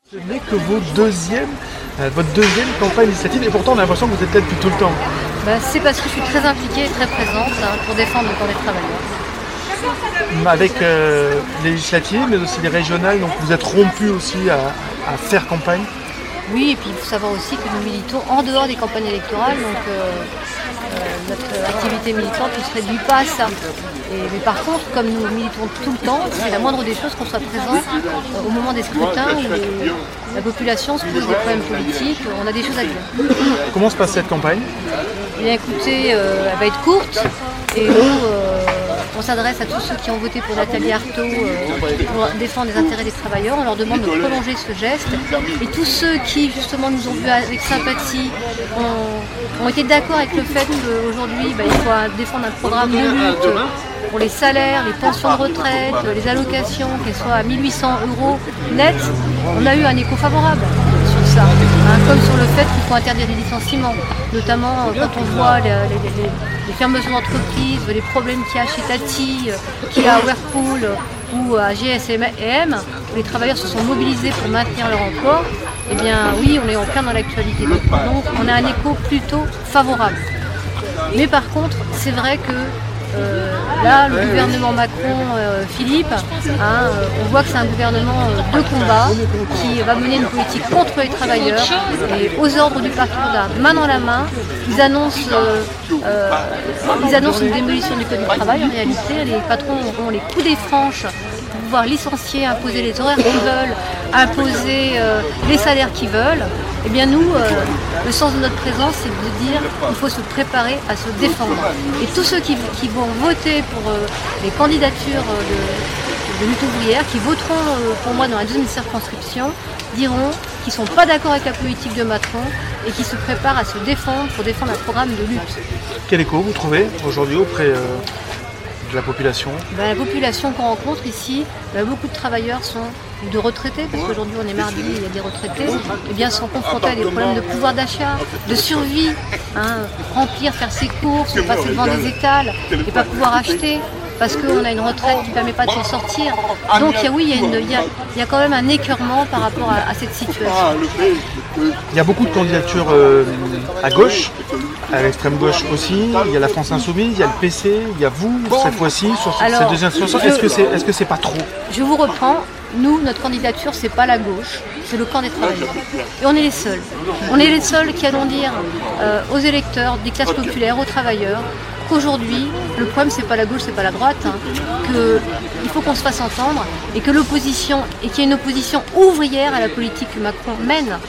Ce n'est que votre deuxième campagne législative et pourtant on a l'impression que vous êtes là depuis tout le temps. C'est parce que je suis très impliquée et très présente pour défendre le corps des travailleurs. Avec les législatives mais aussi les régionales, donc vous êtes rompu aussi à faire campagne. Oui, et puis il faut savoir aussi que nous militons en dehors des campagnes électorales, donc notre activité militante ne se réduit pas à ça. Mais par contre, comme nous militons tout le temps, c'est la moindre des choses qu'on soit présent au moment des scrutins où la population se pose des problèmes politiques, on a des choses à dire. Comment se passe cette campagne ? Eh bien écoutez, elle va être courte et nous, on s'adresse à tous ceux qui ont voté pour Nathalie Arthaud pour défendre les intérêts des travailleurs. On leur demande de prolonger ce geste. Et tous ceux qui, justement, nous ont vus avec sympathie, ont été d'accord avec le fait qu'aujourd'hui, il faut défendre un programme de lutte pour les salaires, les pensions de retraite, les allocations, qu'elles soient à 1 800 € net. On a eu un écho favorable sur ça, comme sur le fait qu'il faut interdire les licenciements, notamment quand on voit les fermetures d'entreprises, les problèmes qu'il y a chez Tati, qu'il y a à Whirlpool ou à GSM, où les travailleurs se sont mobilisés pour maintenir leur emploi. Eh bien oui, on est en plein dans l'actualité. Donc on a un écho plutôt favorable. Mais par contre, c'est vrai que là, le gouvernement Macron-Philippe, on voit que c'est un gouvernement de combat qui va mener une politique contre les travailleurs et aux ordres du patronat, main dans la main. Ils annoncent une démolition du code du travail. En réalité, les patrons auront les coups des franches pour pouvoir licencier, imposer les horaires qu'ils veulent, imposer les salaires qu'ils veulent. Eh bien nous, le sens de notre présence, c'est de dire qu'il faut se préparer à se défendre. Et tous ceux qui vont voter pour les candidatures de lutte ouvrière, qui voteront pour moi dans la deuxième circonscription, diront qu'ils ne sont pas d'accord avec la politique de Macron et qui se préparent à se défendre pour défendre un programme de lutte. Quel écho vous trouvez aujourd'hui auprès de la population ? La population qu'on rencontre ici, beaucoup de travailleurs de retraités, parce qu'aujourd'hui on est mardi, il y a des retraités, sont confrontés à des problèmes de pouvoir d'achat, de survie, remplir, faire ses courses, passer devant des étals et pas pouvoir acheter parce qu'on a une retraite qui ne permet pas de s'en sortir. Donc il y a quand même un écœurement par rapport à cette situation. Il y a beaucoup de candidatures à gauche, à l'extrême gauche aussi, il y a la France Insoumise, il y a le PC, il y a vous cette fois-ci sur cette deuxième situation. Est-ce que c'est pas trop ? Je vous reprends. Nous, notre candidature, c'est pas la gauche, c'est le camp des travailleurs. Et on est les seuls. On est les seuls qui allons dire aux électeurs, des classes populaires, aux travailleurs, qu'aujourd'hui, le problème, c'est pas la gauche, c'est pas la droite, qu'il faut qu'on se fasse entendre et que l'opposition, et qu'il y ait une opposition ouvrière à la politique que Macron mène.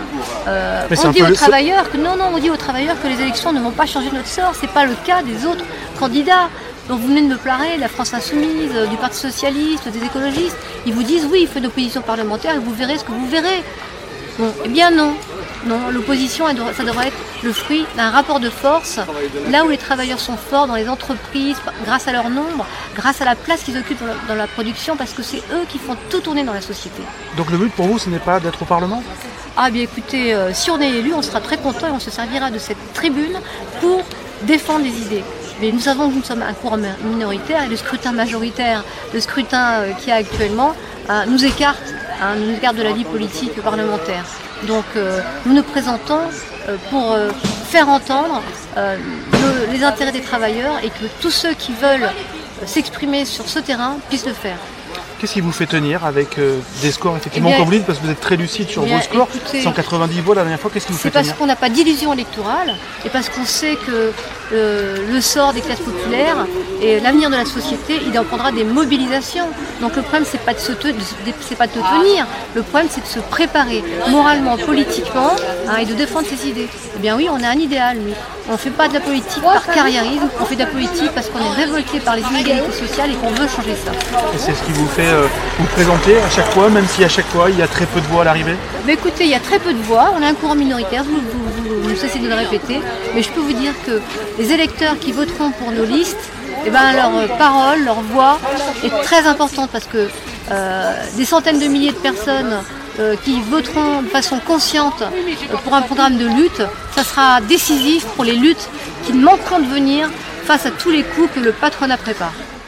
On dit aux travailleurs que les élections ne vont pas changer notre sort, c'est pas le cas des autres candidats. Donc vous venez de me parler de la France Insoumise, du Parti Socialiste, des écologistes. Ils vous disent oui, il faut une opposition parlementaire et vous verrez ce que vous verrez. Bon, eh bien non. Non, l'opposition, ça devrait être le fruit d'un rapport de force, là où les travailleurs sont forts dans les entreprises, grâce à leur nombre, grâce à la place qu'ils occupent dans la production, parce que c'est eux qui font tout tourner dans la société. Donc le but pour vous, ce n'est pas d'être au Parlement ? Écoutez, si on est élu, on sera très content et on se servira de cette tribune pour défendre les idées. Mais nous savons que nous sommes un courant minoritaire et le scrutin majoritaire, le scrutin qu'il y a actuellement, nous écarte de la vie politique parlementaire. Donc nous nous présentons pour faire entendre les intérêts des travailleurs et que tous ceux qui veulent s'exprimer sur ce terrain puissent le faire. Qu'est-ce qui vous fait tenir avec des scores effectivement comme vous dites, parce que vous êtes très lucide sur vos scores, 190 voix la dernière fois, qu'est-ce qui vous fait tenir ? C'est parce qu'on n'a pas d'illusion électorale et parce qu'on sait que le sort des classes populaires et l'avenir de la société, il dépendra des mobilisations. Donc le problème, c'est pas de te tenir, le problème c'est de se préparer moralement, politiquement et de défendre ses idées. Eh bien oui, on a un idéal, mais on ne fait pas de la politique par carriérisme, on fait de la politique parce qu'on est révolté par les inégalités sociales et qu'on veut changer ça. Et c'est ce qui vous fait vous présenter à chaque fois, même si à chaque fois il y a très peu de voix à l'arrivée ? Écoutez, il y a très peu de voix, on a un courant minoritaire, vous cessez de le répéter, mais je peux vous dire que les électeurs qui voteront pour nos listes, leur parole, leur voix est très importante parce que des centaines de milliers de personnes qui voteront de façon consciente pour un programme de lutte, ça sera décisif pour les luttes qui manqueront de venir face à tous les coups que le patronat prépare.